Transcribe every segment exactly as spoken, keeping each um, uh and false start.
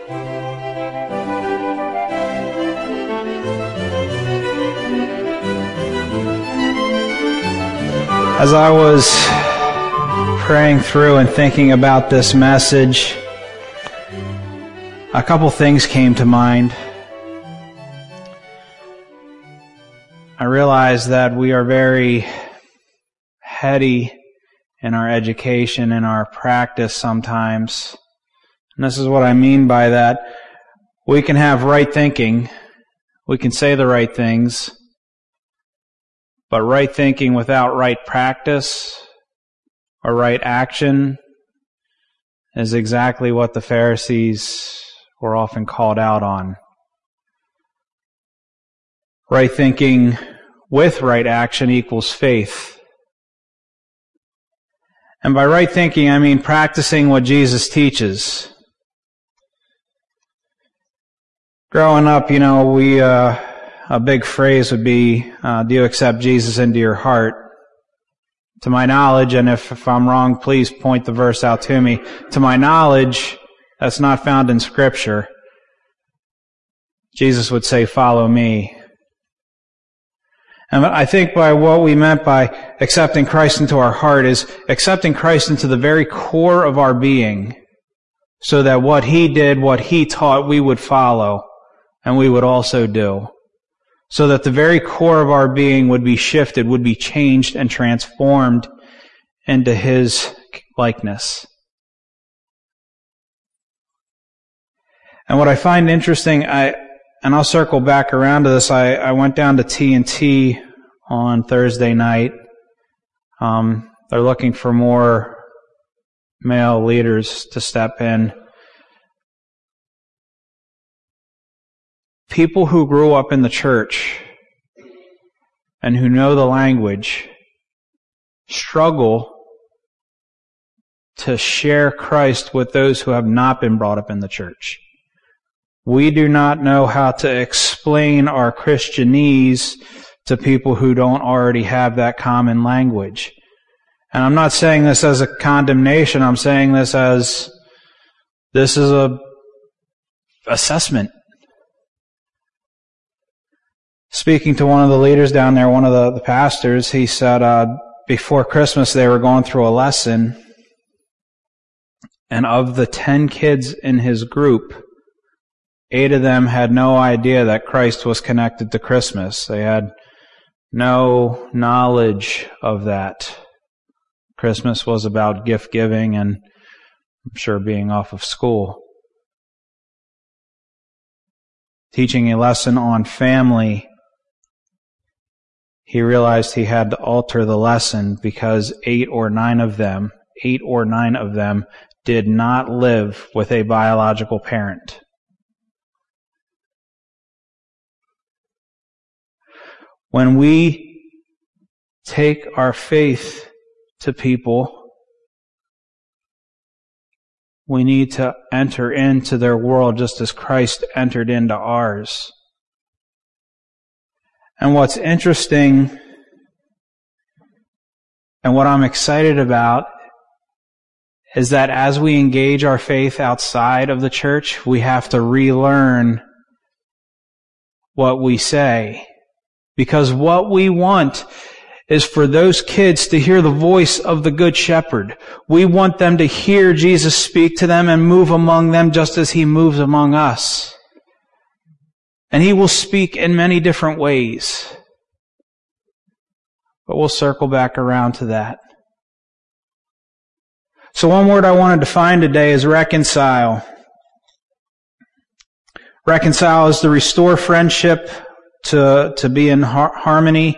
As I was praying through and thinking about this message, a couple things came to mind. I realized that we are very heady in our education and our practice sometimes. And this is what I mean by that. We can have right thinking, we can say the right things, but right thinking without right practice or right action is exactly what the Pharisees were often called out on. Right thinking with right action equals faith. And by right thinking, I mean practicing what Jesus teaches. Growing up, you know, we, uh, a big phrase would be, uh, do you accept Jesus into your heart? To my knowledge, and if, if I'm wrong, please point the verse out to me. To my knowledge, that's not found in Scripture. Jesus would say, follow me. And I think by what we meant by accepting Christ into our heart is accepting Christ into the very core of our being, so that what He did, what He taught, we would follow, and we would also do. So that the very core of our being would be shifted, would be changed and transformed into His likeness. And what I find interesting, I and I'll circle back around to this, I, I went down to T N T on Thursday night. Um, they're looking for more male leaders to step in. People who grew up in the church and who know the language struggle to share Christ with those who have not been brought up in the church. We do not know how to explain our Christianese to people who don't already have that common language. And I'm not saying this as a condemnation. I'm saying this as this is a assessment. Speaking to one of the leaders down there, one of the, the pastors, he said uh, before Christmas they were going through a lesson, and of the ten kids in his group, eight of them had no idea that Christ was connected to Christmas. They had no knowledge of that. Christmas was about gift giving and I'm sure being off of school. Teaching a lesson on family, he realized he had to alter the lesson because eight or nine of them, eight or nine of them did not live with a biological parent. When we take our faith to people, we need to enter into their world just as Christ entered into ours. And what's interesting and what I'm excited about is that as we engage our faith outside of the church, we have to relearn what we say. Because what we want is for those kids to hear the voice of the Good Shepherd. We want them to hear Jesus speak to them and move among them just as He moves among us. And He will speak in many different ways. But we'll circle back around to that. So one word I want to define today is reconcile. Reconcile is to restore friendship, to, to be in har- harmony.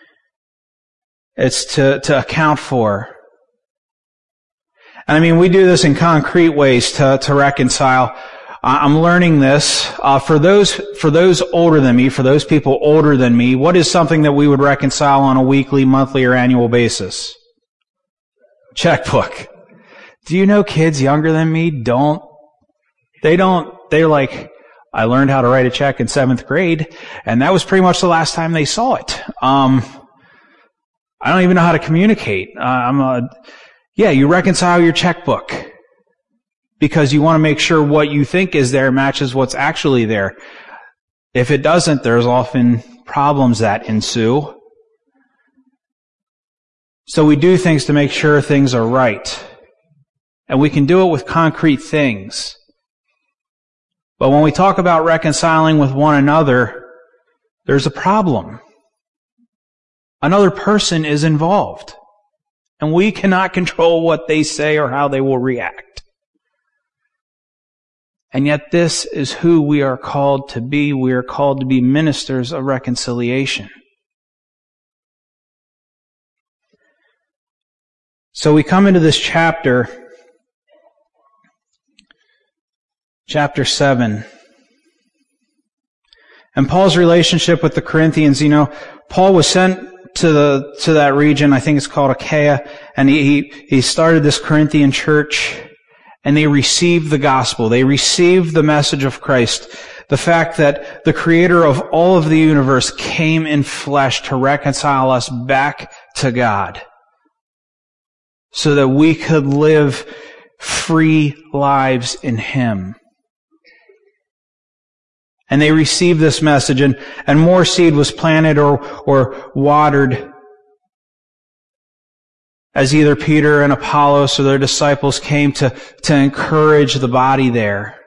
It's to, to account for. And I mean, we do this in concrete ways to, to reconcile. I'm learning this. Uh, for those, for those older than me, for those people older than me, what is something that we would reconcile on a weekly, monthly, or annual basis? Checkbook. Do you know kids younger than me don't, they don't, they're like, I learned how to write a check in seventh grade, and that was pretty much the last time they saw it. Um, I don't even know how to communicate. Uh, I'm a, yeah, you reconcile your checkbook. because you want to make sure what you think is there matches what's actually there. If it doesn't, there's often problems that ensue. So we do things to make sure things are right. And we can do it with concrete things. But when we talk about reconciling with one another, there's a problem. Another person is involved. And we cannot control what they say or how they will react. And yet this is who we are called to be. We are called to be ministers of reconciliation. So we come into this chapter, chapter seven. And Paul's relationship with the Corinthians, you know, Paul was sent to the to that region, I think it's called Achaia, and he, he, he started this Corinthian church, and they received the gospel. They received the message of Christ. The fact that the creator of all of the universe came in flesh to reconcile us back to God, so that we could live free lives in Him. And they received this message, and, and more seed was planted or, or watered as either Peter and Apollos or their disciples came to, to encourage the body there.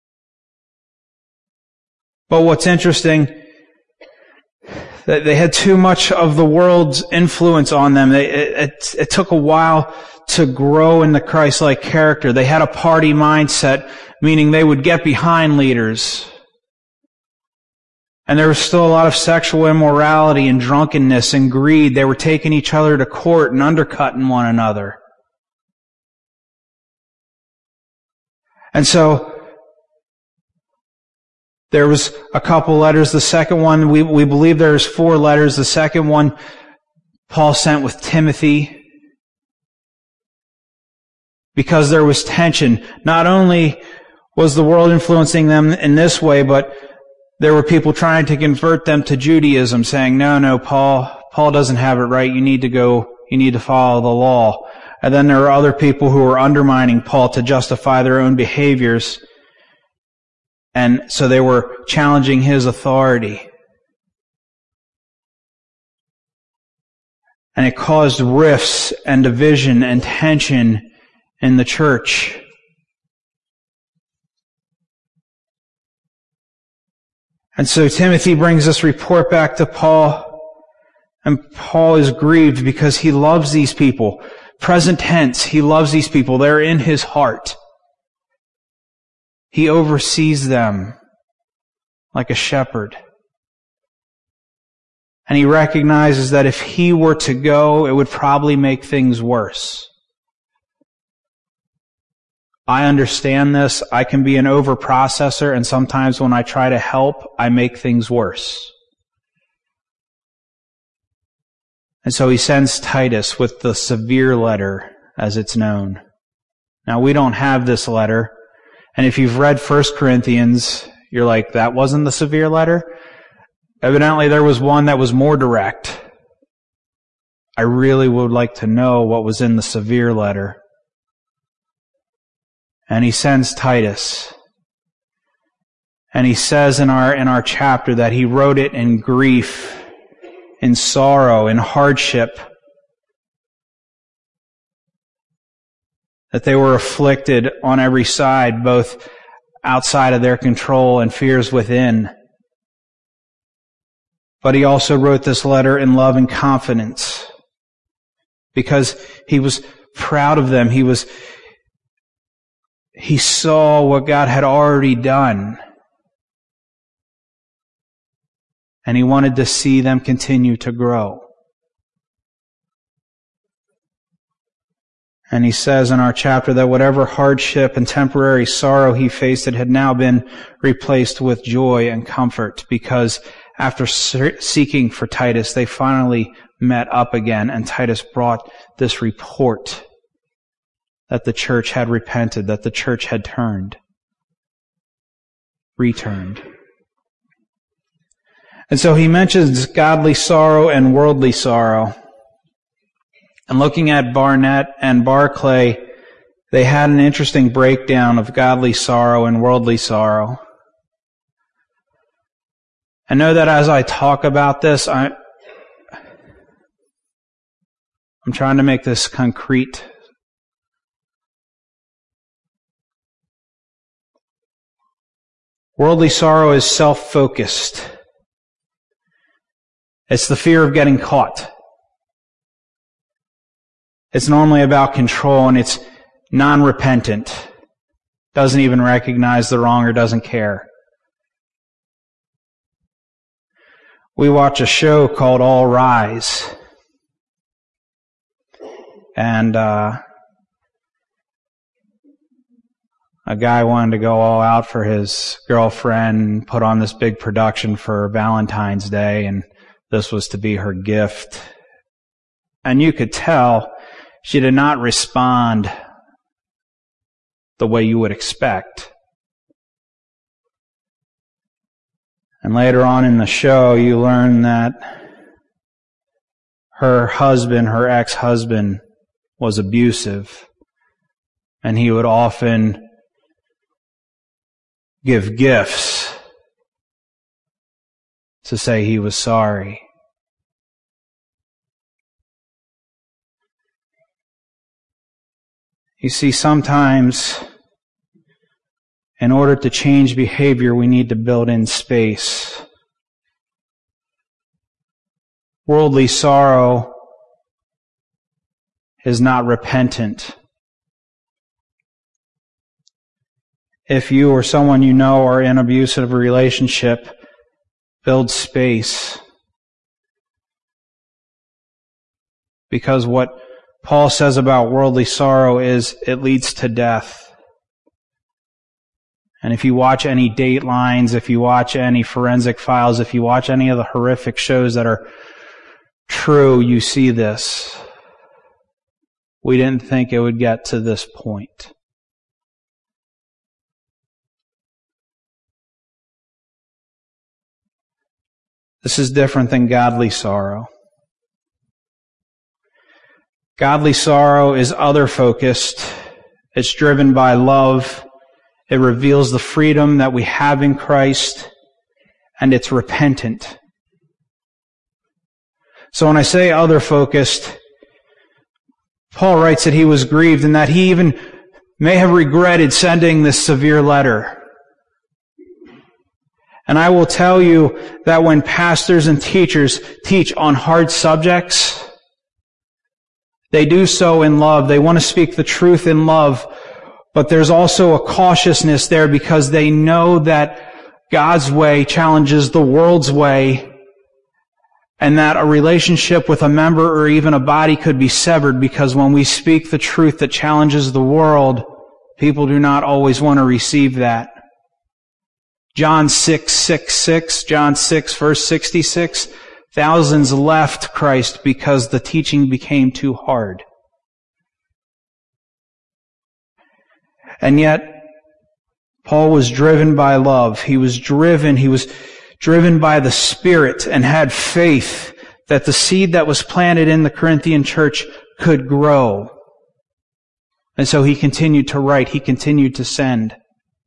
But what's interesting, that they had too much of the world's influence on them. They, it, it, it took a while to grow in the Christ-like character. They had a party mindset, meaning they would get behind leaders. And there was still a lot of sexual immorality and drunkenness and greed. They were taking each other to court and undercutting one another. And so, there was a couple letters. The second one, we, we believe there's four letters. The second one, Paul sent with Timothy. Because there was tension. Not only was the world influencing them in this way, but there were people trying to convert them to Judaism, saying, no, no, Paul, Paul doesn't have it right. You need to go, you need to follow the law. And then there were other people who were undermining Paul to justify their own behaviors. And so they were challenging his authority. And it caused rifts and division and tension in the church. And so Timothy brings this report back to Paul, and Paul is grieved because he loves these people. Present tense, he loves these people. They're in his heart. He oversees them like a shepherd. And he recognizes that if he were to go, it would probably make things worse. I understand this. I can be an overprocessor, and sometimes when I try to help, I make things worse. And so he sends Titus with the severe letter, as it's known. Now, we don't have this letter, and if you've read First Corinthians, you're like, that wasn't the severe letter? Evidently, there was one that was more direct. I really would like to know what was in the severe letter. And he sends Titus. And he says in our, in our chapter that he wrote it in grief, in sorrow, in hardship. That they were afflicted on every side, both outside of their control and fears within. But he also wrote this letter in love and confidence. Because he was proud of them. He was He saw what God had already done. And he wanted to see them continue to grow. And he says in our chapter that whatever hardship and temporary sorrow he faced, it had now been replaced with joy and comfort, because after seeking for Titus, they finally met up again, and Titus brought this report that the church had repented, that the church had turned, returned. And so he mentions godly sorrow and worldly sorrow. And looking at Barnett and Barclay, they had an interesting breakdown of godly sorrow and worldly sorrow. I know that as I talk about this, I, I'm trying to make this concrete. Worldly sorrow is self-focused. It's the fear of getting caught. It's normally about control, and it's non-repentant. Doesn't even recognize the wrong or doesn't care. We watch a show called All Rise. And uh, a guy wanted to go all out for his girlfriend, put on this big production for Valentine's Day, and this was to be her gift. And you could tell she did not respond the way you would expect. And later on in the show, you learn that her husband, her ex-husband, was abusive. And he would often give gifts to say he was sorry. You see, sometimes in order to change behavior, we need to build in space. Worldly sorrow is not repentant. If you or someone you know are in an abusive relationship, build space. Because what Paul says about worldly sorrow is it leads to death. And if you watch any Datelines, if you watch any Forensic Files, if you watch any of the horrific shows that are true, you see this. We didn't think it would get to this point. This is different than godly sorrow. Godly sorrow is other-focused. It's driven by love. It reveals the freedom that we have in Christ, and it's repentant. So when I say other-focused, Paul writes that he was grieved and that he even may have regretted sending this severe letter. And I will tell you that when pastors and teachers teach on hard subjects, they do so in love. They want to speak the truth in love. But there's also a cautiousness there because they know that God's way challenges the world's way, and that a relationship with a member or even a body could be severed because when we speak the truth that challenges the world, people do not always want to receive that. John six, six, six, John six, verse sixty-six, thousands left Christ because the teaching became too hard. And yet, Paul was driven by love. He was driven, he was driven by the Spirit and had faith that the seed that was planted in the Corinthian church could grow. And so he continued to write, he continued to send.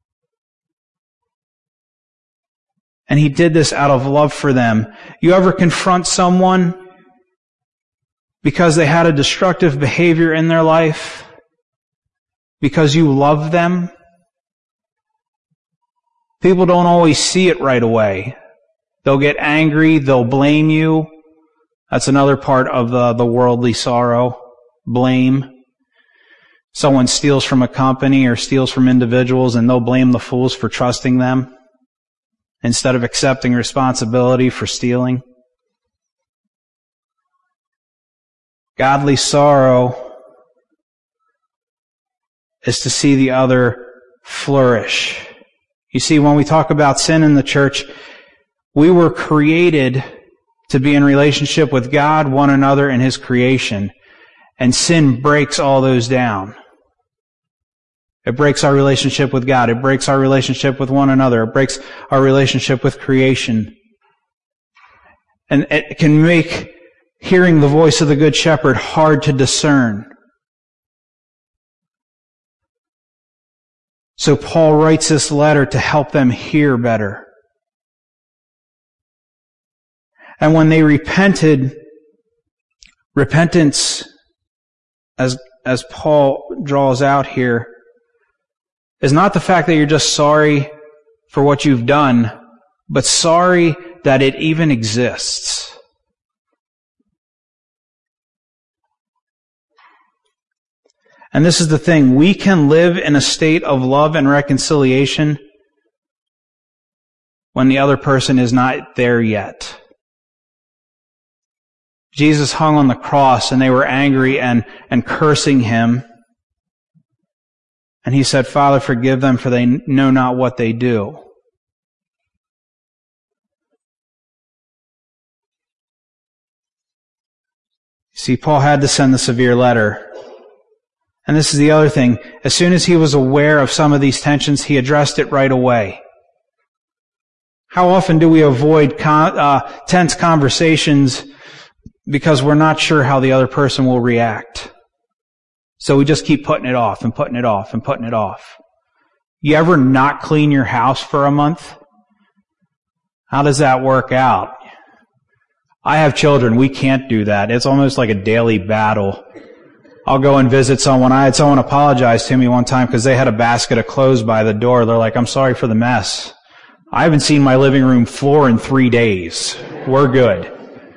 And he did this out of love for them. You ever confront someone because they had a destructive behavior in their life? Because you love them? People don't always see it right away. They'll get angry, they'll blame you. That's another part of the, the worldly sorrow. Blame. Someone steals from a company or steals from individuals and they'll blame the fools for trusting them instead of accepting responsibility for stealing. Godly sorrow is to see the other flourish. You see, when we talk about sin in the church, we were created to be in relationship with God, one another, and His creation. And sin breaks all those down. It breaks our relationship with God. It breaks our relationship with one another. It breaks our relationship with creation. And it can make hearing the voice of the Good Shepherd hard to discern. So Paul writes this letter to help them hear better. And when they repented, repentance, as, as Paul draws out here, is not the fact that you're just sorry for what you've done, but sorry that it even exists. And this is the thing, we can live in a state of love and reconciliation when the other person is not there yet. Jesus hung on the cross and they were angry and, and cursing him. And he said, Father, forgive them, for they know not what they do. See, Paul had to send the severe letter. And this is the other thing. As soon as he was aware of some of these tensions, he addressed it right away. How often do we avoid con- uh, tense conversations because we're not sure how the other person will react? So we just keep putting it off and putting it off and putting it off. You ever not clean your house for a month? How does that work out? I have children. We can't do that. It's almost like a daily battle. I'll go and visit someone. I had someone apologize to me one time because they had a basket of clothes by the door. They're like, I'm sorry for the mess. I haven't seen my living room floor in three days. We're good.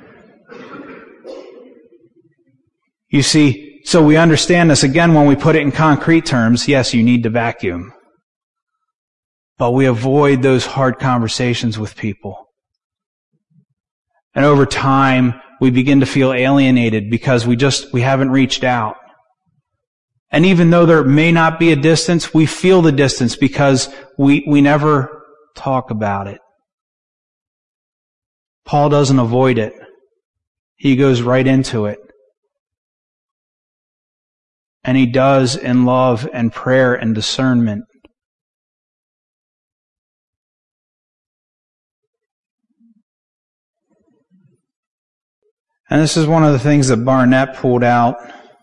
You see, so we understand this again when we put it in concrete terms. Yes, you need to vacuum. But we avoid those hard conversations with people. And over time, we begin to feel alienated because we just, we haven't reached out. And even though there may not be a distance, we feel the distance because we, we never talk about it. Paul doesn't avoid it. He goes right into it. And he does in love and prayer and discernment. And this is one of the things that Barnett pulled out.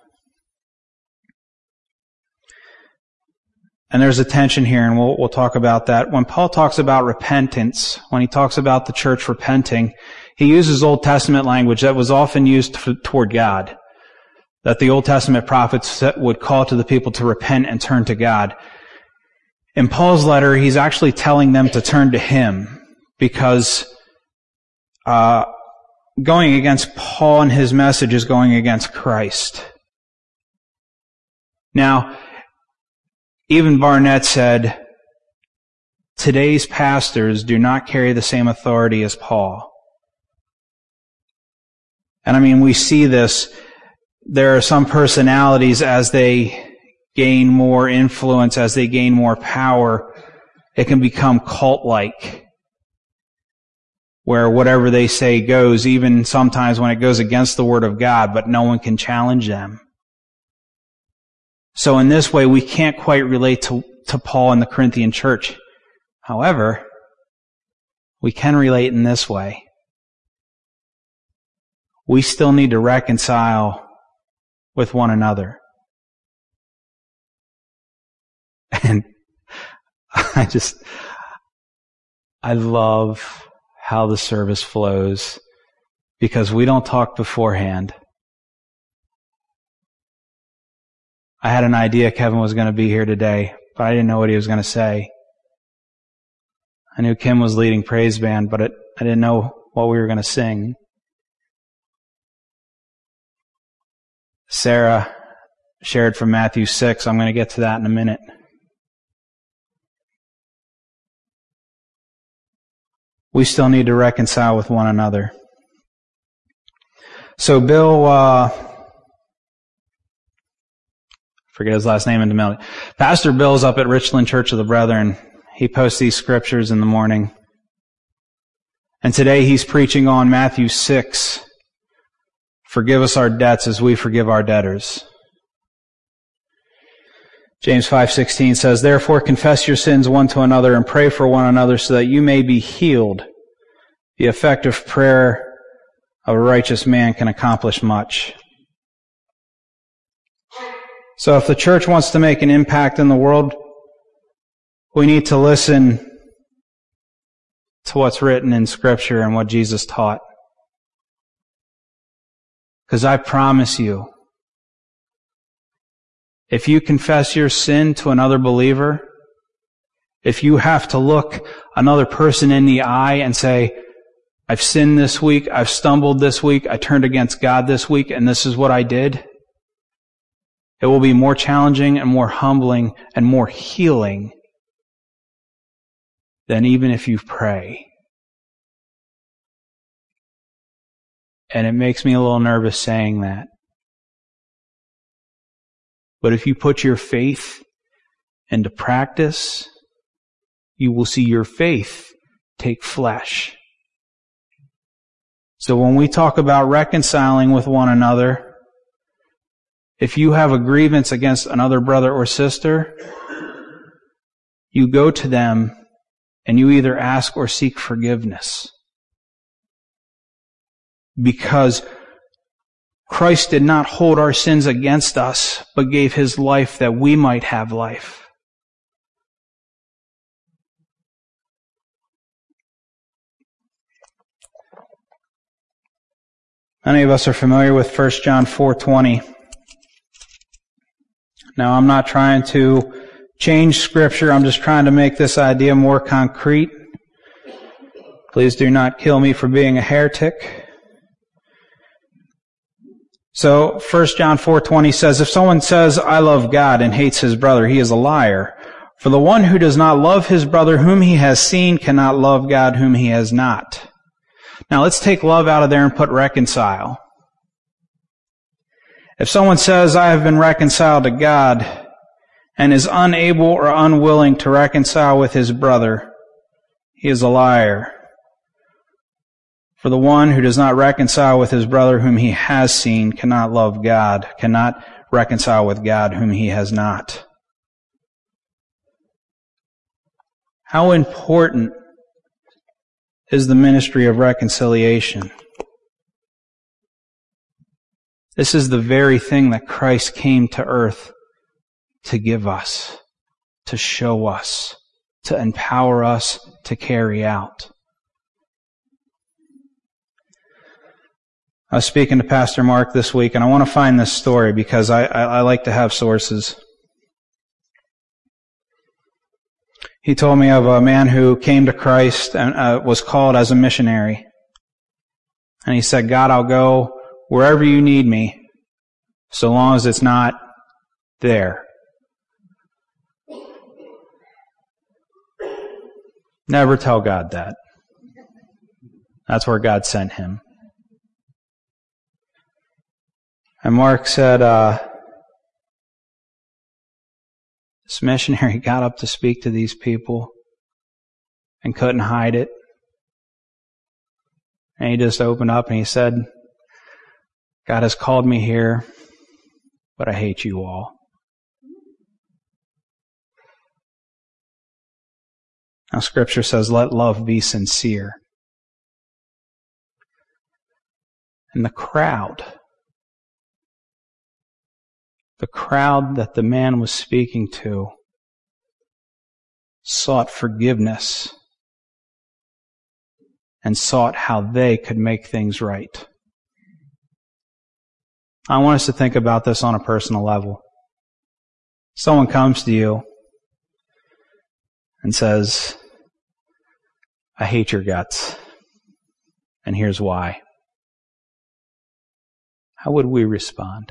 And there's a tension here, and we'll, we'll talk about that. When Paul talks about repentance, when he talks about the church repenting, he uses Old Testament language that was often used f- toward God. That the Old Testament prophets would call to the people to repent and turn to God. In Paul's letter, he's actually telling them to turn to him because uh, going against Paul and his message is going against Christ. Now, even Barnett said, today's pastors do not carry the same authority as Paul. And I mean, we see this. There are some personalities as they gain more influence, as they gain more power, it can become cult-like, where whatever they say goes, even sometimes when it goes against the Word of God, but no one can challenge them. So in this way, we can't quite relate to, to Paul and the Corinthian church. However, we can relate in this way. We still need to reconcile with one another. And I just, I love how the service flows because we don't talk beforehand. I had an idea Kevin was going to be here today, but I didn't know what he was going to say. I knew Kim was leading praise band, but it, I didn't know what we were going to sing. Sarah shared from Matthew six. I'm going to get to that in a minute. We still need to reconcile with one another. So Bill, uh, forget his last name in a minute. Pastor Bill's up at Richland Church of the Brethren. He posts these scriptures in the morning. And today he's preaching on Matthew six. Forgive us our debts as we forgive our debtors. James five sixteen says, therefore confess your sins one to another and pray for one another so that you may be healed. The effective prayer of a righteous man can accomplish much. So if the church wants to make an impact in the world, We need to listen to what's written in Scripture and what Jesus taught. Because I promise you, if you confess your sin to another believer, if you have to look another person in the eye and say, I've sinned this week, I've stumbled this week, I turned against God this week, and this is what I did, it will be more challenging and more humbling and more healing than even if you pray. And it makes me a little nervous saying that. But if you put your faith into practice, you will see your faith take flesh. So when we talk about reconciling with one another, if you have a grievance against another brother or sister, you go to them and you either ask or seek forgiveness. Because Christ did not hold our sins against us, but gave His life that we might have life. Many of us are familiar with First John four twenty. Now, I'm not trying to change Scripture. I'm just trying to make this idea more concrete. Please do not kill me for being a heretic. So, First John four twenty says, if someone says, I love God and hates his brother, he is a liar. For the one who does not love his brother whom he has seen cannot love God whom he has not. Now, let's take love out of there and put reconcile. If someone says, I have been reconciled to God, and is unable or unwilling to reconcile with his brother, he is a liar. For the one who does not reconcile with his brother whom he has seen cannot love God, cannot reconcile with God whom he has not. How important is the ministry of reconciliation? This is the very thing that Christ came to earth to give us, to show us, to empower us to carry out. I was speaking to Pastor Mark this week, and I want to find this story because I, I, I like to have sources. He told me of a man who came to Christ and uh, was called as a missionary. And he said, God, I'll go wherever you need me, so long as it's not there. Never tell God that. That's where God sent him. And Mark said, uh, this missionary got up to speak to these people and couldn't hide it. And he just opened up and he said, God has called me here, but I hate you all. Now, Scripture says, let love be sincere. And the crowd, the crowd that the man was speaking to, sought forgiveness and sought how they could make things right. I want us to think about this on a personal level. Someone comes to you and says, I hate your guts, and here's why. How would we respond?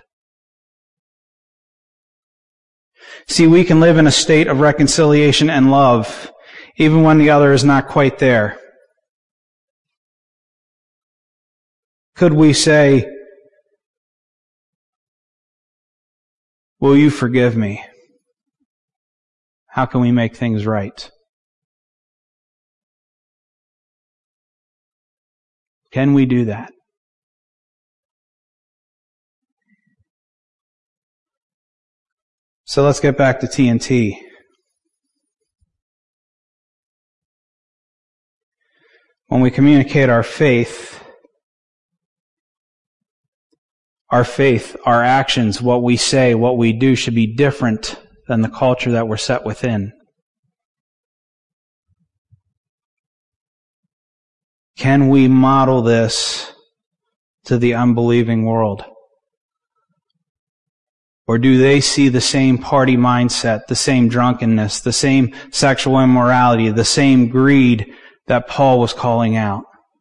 See, we can live in a state of reconciliation and love, even when the other is not quite there. Could we say, will you forgive me? How can we make things right? Can we do that? So let's get back to T N T. When we communicate our faith, our faith, our actions, what we say, what we do should be different than the culture that we're set within. Can we model this to the unbelieving world? Or do they see the same party mindset, the same drunkenness, the same sexual immorality, the same greed that Paul was calling out?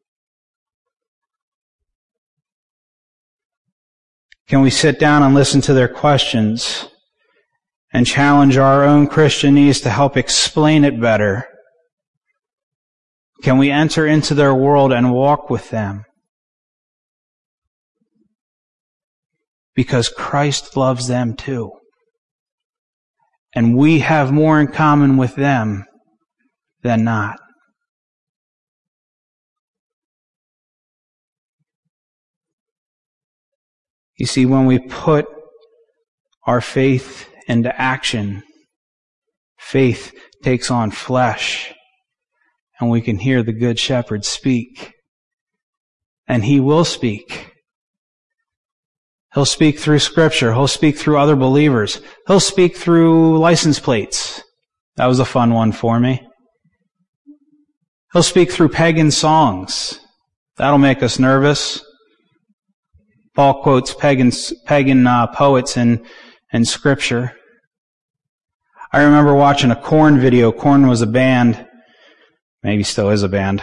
Can we sit down and listen to their questions and challenge our own Christianese to help explain it better? Can we enter into their world and walk with them? Because Christ loves them too. And we have more in common with them than not. You see, when we put our faith into action, faith takes on flesh, and we can hear the Good Shepherd speak. And He will speak. He'll speak through Scripture. He'll speak through other believers. He'll speak through license plates. That was a fun one for me. He'll speak through pagan songs. That'll make us nervous. Paul quotes pagan, pagan uh, poets in, in Scripture. I remember watching a Korn video. Korn was a band. Maybe still is a band.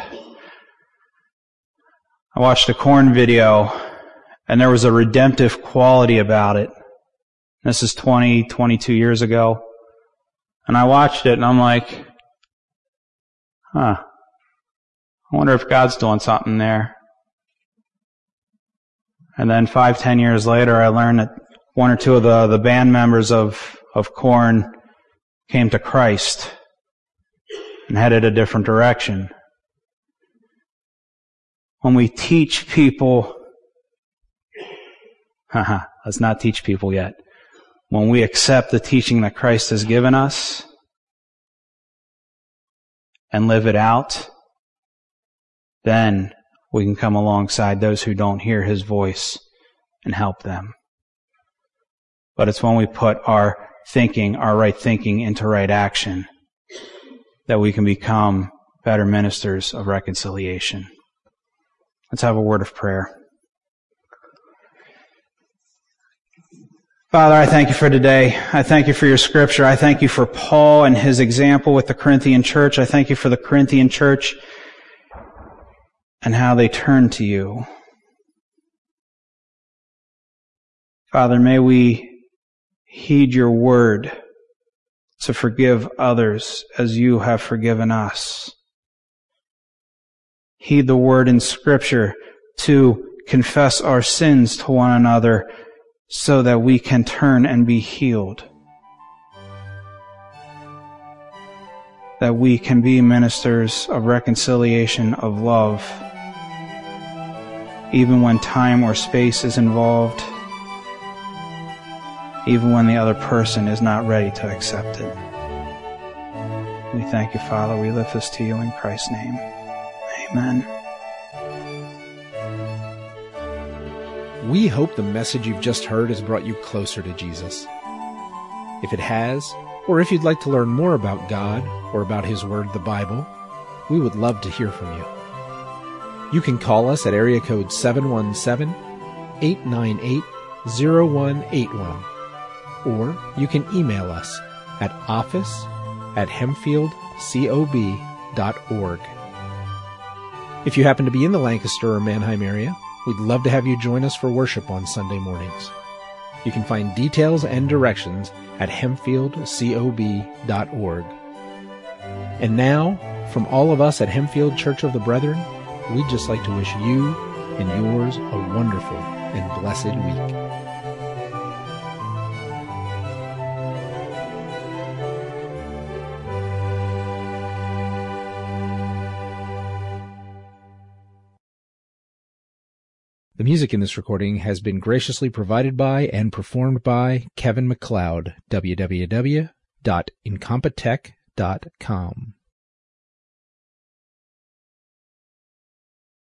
I watched a Korn video, and there was a redemptive quality about it. This is twenty, twenty-two years ago. And I watched it, and I'm like, huh, I wonder if God's doing something there. And then five, ten years later, I learned that one or two of the, the band members of, of Korn came to Christ and headed a different direction. When we teach people, haha, let's not teach people yet. When we accept the teaching that Christ has given us and live it out, then we can come alongside those who don't hear His voice and help them. But it's when we put our thinking, our right thinking into right action, that we can become better ministers of reconciliation. Let's have a word of prayer. Father, I thank You for today. I thank You for Your Scripture. I thank You for Paul and his example with the Corinthian church. I thank You for the Corinthian church and how they turn to You. Father, may we heed Your word to forgive others as You have forgiven us. Heed the word in Scripture to confess our sins to one another so that we can turn and be healed. That we can be ministers of reconciliation, of love, even when time or space is involved, even when the other person is not ready to accept it. We thank You, Father. We lift this to You in Christ's name. Amen. We hope the message you've just heard has brought you closer to Jesus. If it has, or if you'd like to learn more about God or about His Word, the Bible, we would love to hear from you. You can call us at area code seven one seven, eight nine eight, zero one eight one, or you can email us at office at hempfield cob dot org. If you happen to be in the Lancaster or Mannheim area, we'd love to have you join us for worship on Sunday mornings. You can find details and directions at hempfield cob dot org. And now, from all of us at Hempfield Church of the Brethren, we'd just like to wish you and yours a wonderful and blessed week. The music in this recording has been graciously provided by and performed by Kevin MacLeod, w w w dot incompetech dot com.